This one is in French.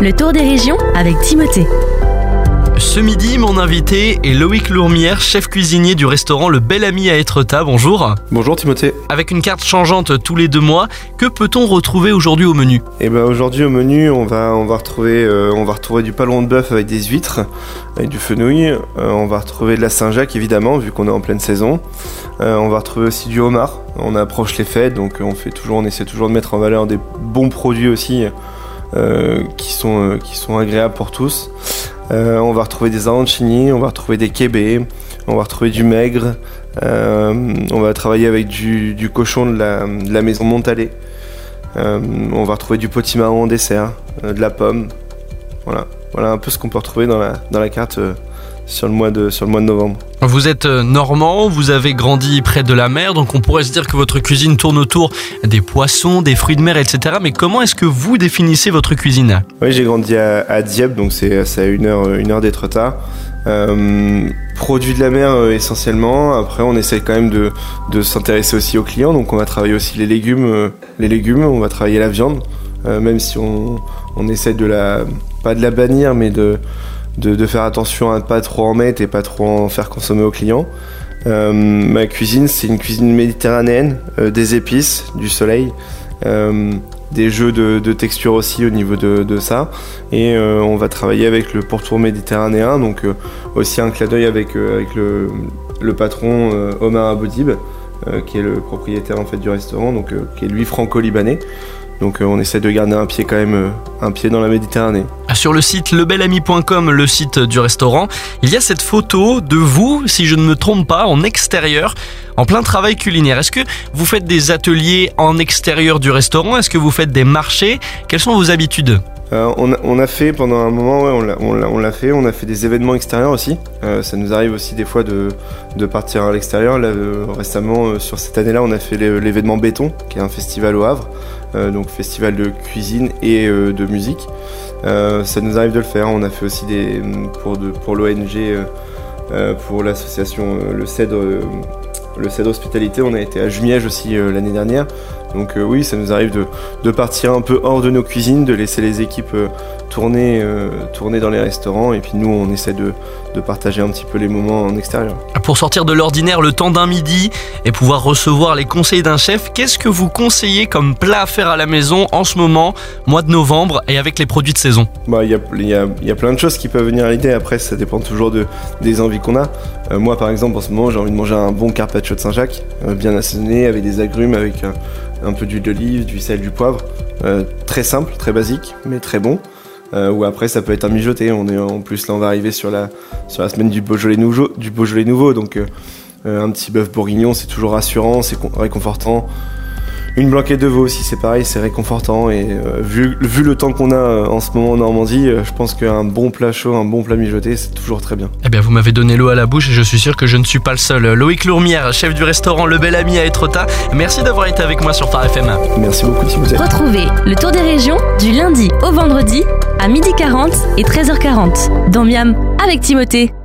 le tour des régions avec Timothée. Ce midi, mon invité est Loïc Lourmière, chef cuisinier du restaurant Le Bel Ami à Étretat. Bonjour. Bonjour Timothée. Avec une carte changeante tous les 2 mois, que peut-on retrouver aujourd'hui au menu ? Aujourd'hui au menu, on va retrouver du paleron de bœuf avec des huîtres, avec du fenouil. On va retrouver de la Saint-Jacques évidemment, vu qu'on est en pleine saison. On va retrouver aussi du homard. On approche les fêtes, donc on essaie toujours de mettre en valeur des bons produits aussi, qui sont agréables pour tous. On va retrouver des arancini, on va retrouver des kébés, on va retrouver du maigre, on va travailler avec du cochon de la maison Montalais, on va retrouver du potimarron en dessert, de la pomme, voilà un peu ce qu'on peut retrouver dans la carte sur le mois de novembre. Vous êtes normand, vous avez grandi près de la mer, donc on pourrait se dire que votre cuisine tourne autour des poissons, des fruits de mer, etc. Mais comment est-ce que vous définissez votre cuisine ? Oui, j'ai grandi à Dieppe, donc c'est à une heure d'Étretat. Produits de la mer essentiellement. Après, on essaie quand même de s'intéresser aussi aux clients, donc on va travailler aussi les légumes, on va travailler la viande, même si on essaie pas de la bannir, mais de faire attention à ne pas trop en mettre et pas trop en faire consommer aux clients. Ma cuisine, c'est une cuisine méditerranéenne, des épices, du soleil, des jeux de texture aussi au niveau de ça. Et on va travailler avec le pourtour méditerranéen, donc aussi un clin d'œil avec le patron Omar Aboudib, qui est le propriétaire en fait du restaurant, donc qui est lui franco-libanais. Donc on essaie de garder un pied dans la Méditerranée. Sur le site lebelami.com, le site du restaurant, il y a cette photo de vous, si je ne me trompe pas, en extérieur, en plein travail culinaire. Est-ce que vous faites des ateliers en extérieur du restaurant ? Est-ce que vous faites des marchés ? Quelles sont vos habitudes ? On a fait pendant un moment, on l'a fait. On a fait des événements extérieurs aussi. Ça nous arrive aussi des fois de partir à l'extérieur. Là, récemment, sur cette année-là, on a fait l'événement Béton, qui est un festival au Havre, donc festival de cuisine et de musique. Ça nous arrive de le faire. On a fait aussi pour l'ONG, pour l'association Le Cèdre Hospitalité. On a été à Jumièges aussi l'année dernière. Donc oui, ça nous arrive de partir un peu hors de nos cuisines, de laisser les équipes tourner dans les restaurants, et puis nous on essaie de partager un petit peu les moments en extérieur. Pour sortir de l'ordinaire le temps d'un midi et pouvoir recevoir les conseils d'un chef, qu'est-ce que vous conseillez comme plat à faire à la maison en ce moment, mois de novembre, et avec les produits de saison ? Il y a plein de choses qui peuvent venir à l'idée. Après, ça dépend toujours des envies qu'on a. Moi par exemple en ce moment j'ai envie de manger un bon carpaccio de Saint-Jacques, bien assaisonné, avec des agrumes, avec un peu d'huile d'olive, du sel, du poivre. Très simple, très basique, mais très bon. Ou après ça peut être un mijoté. En plus là on va arriver sur la semaine du Beaujolais nouveau, donc un petit bœuf bourguignon, c'est toujours rassurant, c'est réconfortant. Une blanquette de veau aussi, c'est pareil, c'est réconfortant, et vu le temps qu'on a en ce moment en Normandie, je pense qu'un bon plat chaud, un bon plat mijoté, c'est toujours très bien. Eh bien, vous m'avez donné l'eau à la bouche et je suis sûr que je ne suis pas le seul. Loïc Lourmière, chef du restaurant Le Bel Ami à Étretat, merci d'avoir été avec moi sur Phare FM. Merci beaucoup Timothée. Retrouvez le tour des régions du lundi au vendredi à 12h40 et 13h40 dans Miam avec Timothée.